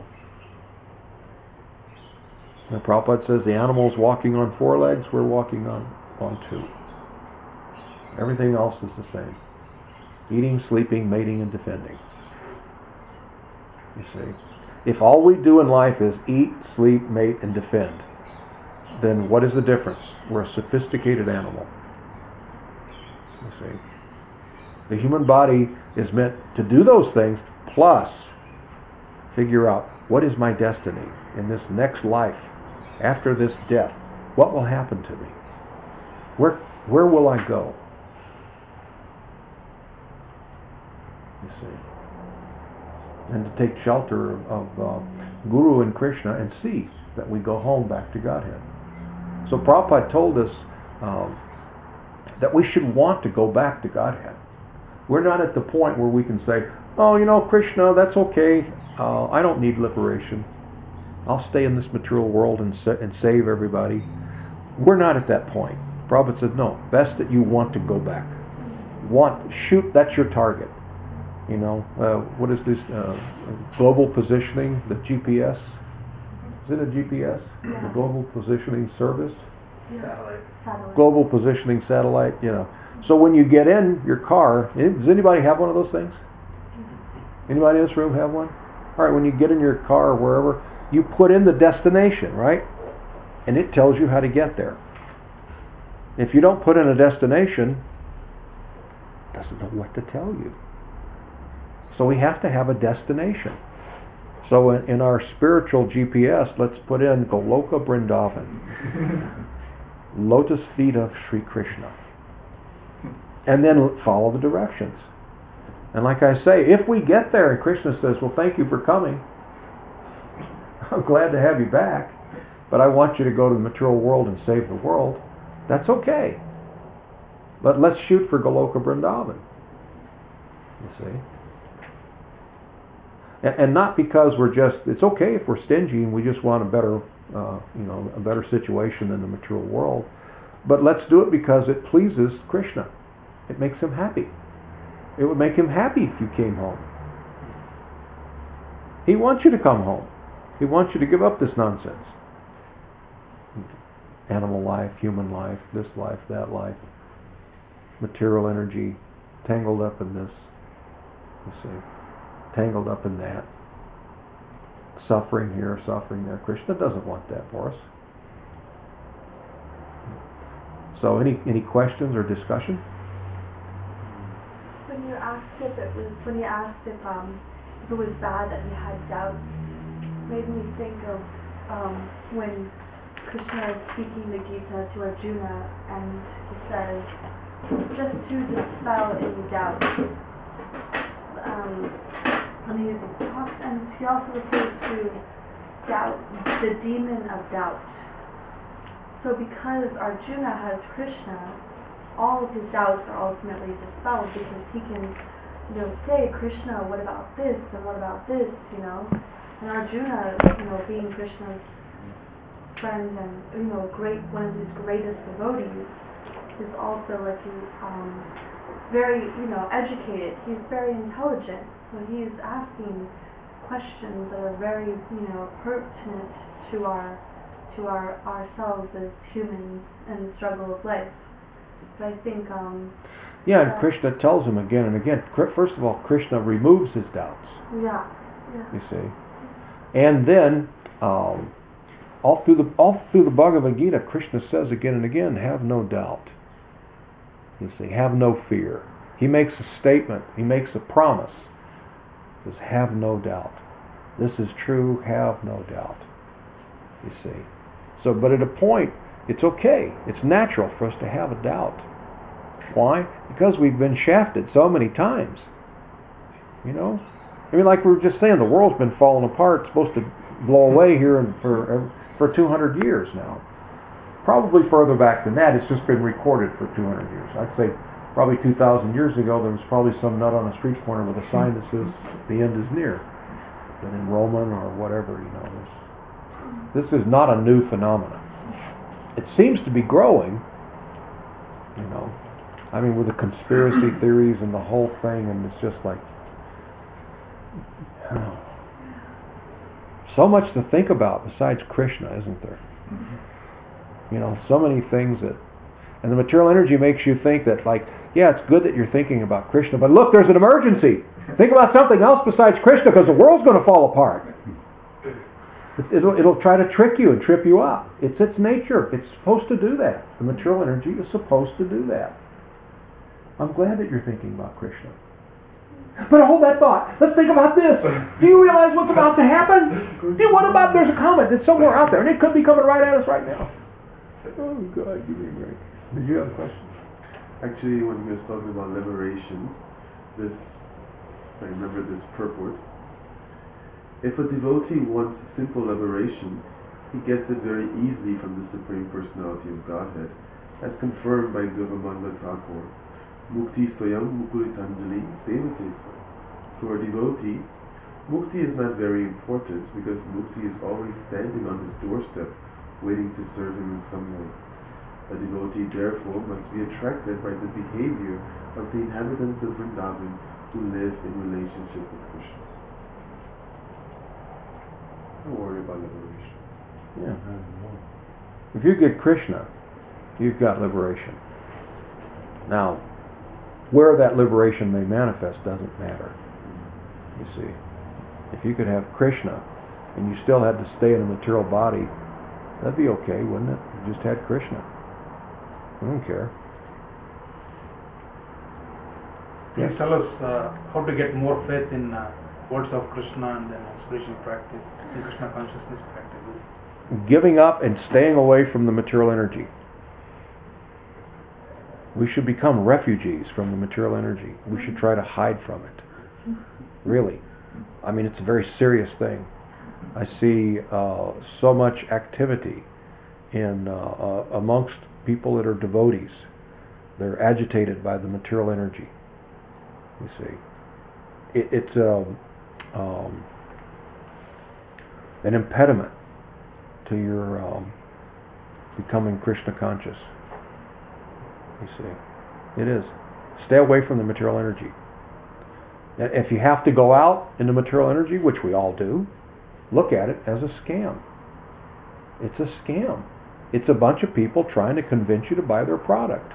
And Prabhupada says the animal's walking on four legs, we're walking on, on two. Everything else is the same. Eating, sleeping, mating, and defending. You see? If all we do in life is eat, sleep, mate, and defend, then what is the difference? We're a sophisticated animal. You see? The human body is meant to do those things, plus figure out, what is my destiny in this next life, after this death? What will happen to me? Where, where will I go? You see? And to take shelter of, of uh, Guru and Krishna and see that we go home back to Godhead. So Prabhupada told us um, that we should want to go back to Godhead. We're not at the point where we can say, oh, you know, Krishna, that's okay. Uh, I don't need liberation. I'll stay in this material world and, sa- and save everybody. We're not at that point. Prabhupada said, no, best that you want to go back. want, shoot, that's your target. You know, uh, what is this, uh, global positioning, the G P S? Is it a G P S? Yeah. The Global Positioning Service? Yeah. Satellite. Satellite. Global Positioning Satellite, you know. So when you get in your car, does anybody have one of those things? Anybody in this room have one? All right, when you get in your car or wherever, you put in the destination, right? And it tells you how to get there. If you don't put in a destination, it doesn't know what to tell you. So we have to have a destination. So in, in our spiritual G P S, let's put in Goloka Vrindavan, lotus feet of Sri Krishna, and then follow the directions. And like I say, if we get there and Krishna says, well, thank you for coming, I'm glad to have you back, but I want you to go to the material world and save the world, that's okay. But let's shoot for Goloka Vrindavan. You see? And, and not because we're just, it's okay if we're stingy and we just want a better, uh, you know, a better situation than the material world, but let's do it because it pleases Krishna. It makes him happy. It would make him happy if you came home. He wants you to come home. He wants you to give up this nonsense. Animal life, human life, this life, that life, material energy, tangled up in this, you see, tangled up in that, suffering here, suffering there. Krishna doesn't want that for us. So any any questions or discussion? When you asked if it was, when you asked if um if it was bad that he had doubts, made me think of um when Krishna is speaking the Gita to Arjuna, and he says, just to dispel any doubt. Um, and he talks, and he also refers to doubt, the demon of doubt. So because Arjuna has Krishna, all of his doubts are ultimately dispelled, because he can, you know, say, Krishna, what about this, and what about this, you know? And Arjuna, you know, being Krishna's friend and, you know, great, one of his greatest devotees, is also like he, um, very, you know, educated. He's very intelligent, so he is asking questions that are very, you know, pertinent to our, to our ourselves as humans in the struggle of life. But I think, um, yeah, and Krishna tells him again and again. First of all, Krishna removes his doubts. Yeah. yeah. You see, and then. Um, All through the all through the Bhagavad Gita, Krishna says again and again, have no doubt. You see, have no fear. He makes a statement, he makes a promise. He says, have no doubt. This is true, have no doubt. You see. So, but at a point, it's okay. It's natural for us to have a doubt. Why? Because we've been shafted so many times. You know? I mean, like we were just saying, the world's been falling apart. It's supposed to blow away here and for for two hundred years now. Probably further back than that. It's just been recorded for two hundred years. I'd say probably two thousand years ago there was probably some nut on a street corner with a sign that says the end is near. But in Roman or whatever, you know, this is not a new phenomenon. It seems to be growing, you know. I mean, with the conspiracy theories and the whole thing, and it's just like, you know, so much to think about besides Krishna, isn't there? Mm-hmm. You know, so many things that, and the material energy makes you think that, like, yeah, it's good that you're thinking about Krishna, but look, there's an emergency. Think about something else besides Krishna, because the world's going to fall apart. It'll, it'll try to trick you and trip you up. It's its nature. It's supposed to do that. The material energy is supposed to do that. I'm glad that you're thinking about Krishna. But hold that thought. Let's think about this. Do you realize what's about to happen? Do you, what about, there's a comet that's somewhere out there, and it could be coming right at us right now. Oh, God, give me a break. Did you have a question? Actually, when he was talking about liberation, this, I remember this purport. If a devotee wants simple liberation, he gets it very easily from the Supreme Personality of Godhead, as confirmed by Gopamanga Thakur. Mukti Swayam Mukuritanjali Sevate. For a devotee, Mukti is not very important because Mukti is always standing on his doorstep waiting to serve him in some way. A devotee therefore must be attracted by the behavior of the inhabitants of Vrindavan who live in relationship with Krishna. Don't worry about liberation. Yeah. If you get Krishna, you've got liberation. Now, where that liberation may manifest doesn't matter. You see, if you could have Krishna and you still had to stay in a material body, that'd be okay, wouldn't it? You just had Krishna. I don't care. Please tell us uh, how to get more faith in uh, words of Krishna and then spiritual practice, and Krishna consciousness practices. Giving up and staying away from the material energy. We should become refugees from the material energy. We should try to hide from it. Really. I mean, it's a very serious thing. I see uh, so much activity in uh, uh, amongst people that are devotees. They're agitated by the material energy. You see, it, it's a, um, an impediment to your um, becoming Krishna conscious. You see, it is. Stay away from the material energy. If you have to go out into material energy, which we all do, look at it as a scam. It's a scam. It's a bunch of people trying to convince you to buy their product.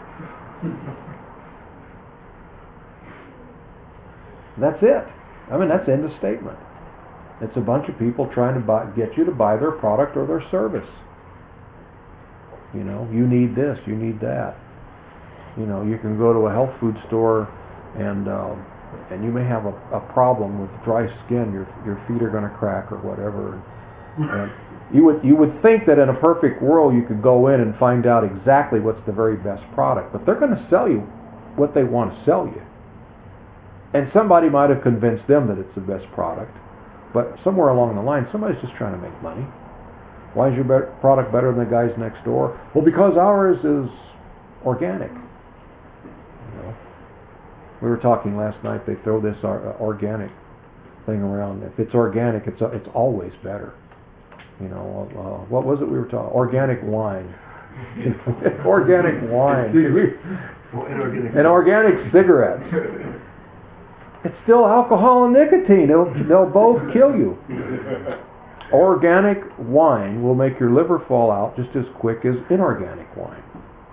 That's it. I mean, that's the end of statement. It's a bunch of people trying to buy, get you to buy their product or their service. You know, you need this, you need that. You know, you can go to a health food store and um, and you may have a, a problem with dry skin. Your your feet are going to crack or whatever. And you would you would think that in a perfect world you could go in and find out exactly what's the very best product, but they're going to sell you what they want to sell you. And somebody might have convinced them that it's the best product, but somewhere along the line somebody's just trying to make money. Why is your be- product better than the guy's next door? Well, because ours is organic. You know, we were talking last night. They throw this uh, organic thing around. If it's organic, it's uh, it's always better. You know, uh, what was it we were talking? Organic wine. Organic wine. And organic cigarettes. It's still alcohol and nicotine. They'll, they'll both kill you. Organic wine will make your liver fall out just as quick as inorganic wine.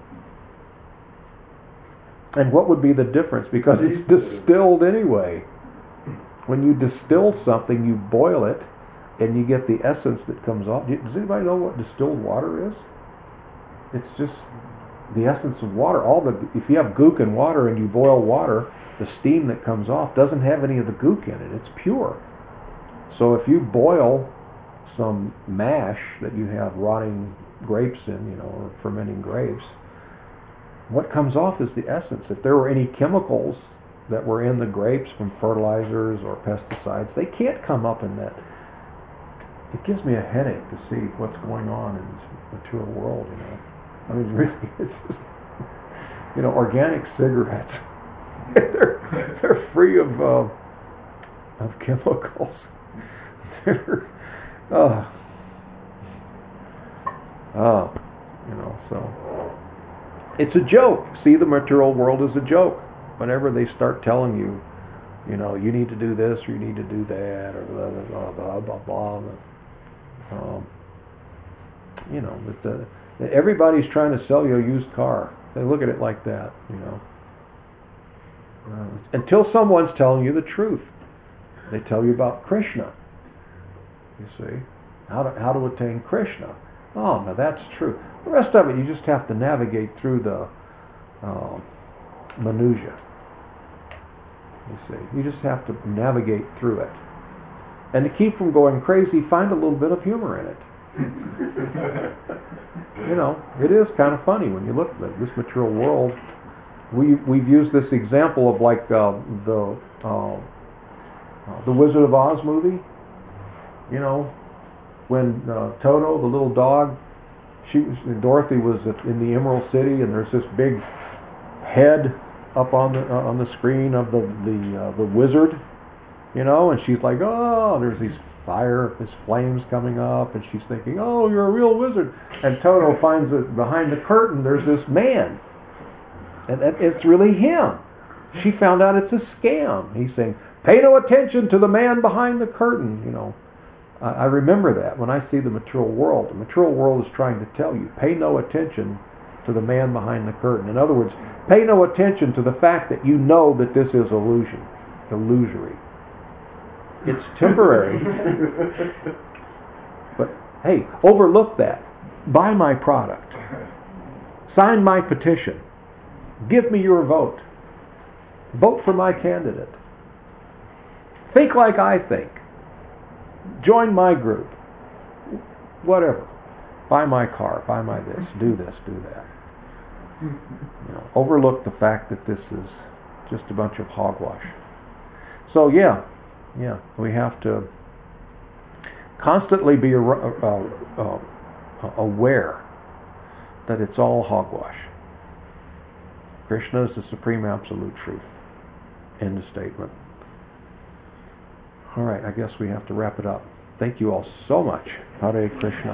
And what would be the difference? Because it's distilled anyway. When you distill something, you boil it, and you get the essence that comes off. Does anybody know what distilled water is? It's just the essence of water. All the if you have gook in water and you boil water, the steam that comes off doesn't have any of the gook in it. It's pure. So if you boil some mash that you have rotting grapes in, you know, or fermenting grapes, what comes off is the essence. If there were any chemicals that were in the grapes from fertilizers or pesticides, they can't come up in that. It gives me a headache to see what's going on in this material world, you know. I mean, really, it's just, you know, organic cigarettes. they're they're free of uh, of chemicals. they're, uh, uh, you know, so it's a joke. See, the material world is a joke. Whenever they start telling you, you know, you need to do this or you need to do that or blah blah blah blah blah. blah um, you know, that uh, everybody's trying to sell you a used car. They look at it like that, you know. Uh, until someone's telling you the truth. They tell you about Krishna. You see, how to how to attain Krishna. Oh, now that's true. The rest of it, you just have to navigate through the uh, minutia. You see, you just have to navigate through it. And to keep from going crazy, find a little bit of humor in it. You know, it is kind of funny when you look at this material world. We we've used this example of like uh, the uh, uh, the Wizard of Oz movie. You know, when uh, Toto, the little dog, she was, Dorothy was in the Emerald City, and there's this big head up on the uh, on the screen of the the uh, the wizard. You know, and she's like, oh, there's these fire, this flame's coming up, and she's thinking, oh, you're a real wizard. And Toto finds that behind the curtain there's this man. And it's really him. She found out it's a scam. He's saying, pay no attention to the man behind the curtain, you know. I remember that when I see the material world. The material world is trying to tell you, pay no attention to the man behind the curtain. In other words, pay no attention to the fact that you know that this is illusion, illusory. It's temporary. But hey, overlook that. Buy my product. Sign my petition. Give me your vote. Vote for my candidate. Think like I think. Join my group. Whatever. Buy my car. Buy my this. Do this. Do that. You know, overlook the fact that this is just a bunch of hogwash. So yeah, yeah, we have to constantly be uh, uh, aware that it's all hogwash. Krishna is the supreme absolute truth. End of statement. All right, I guess we have to wrap it up. Thank you all so much. Hare Krishna.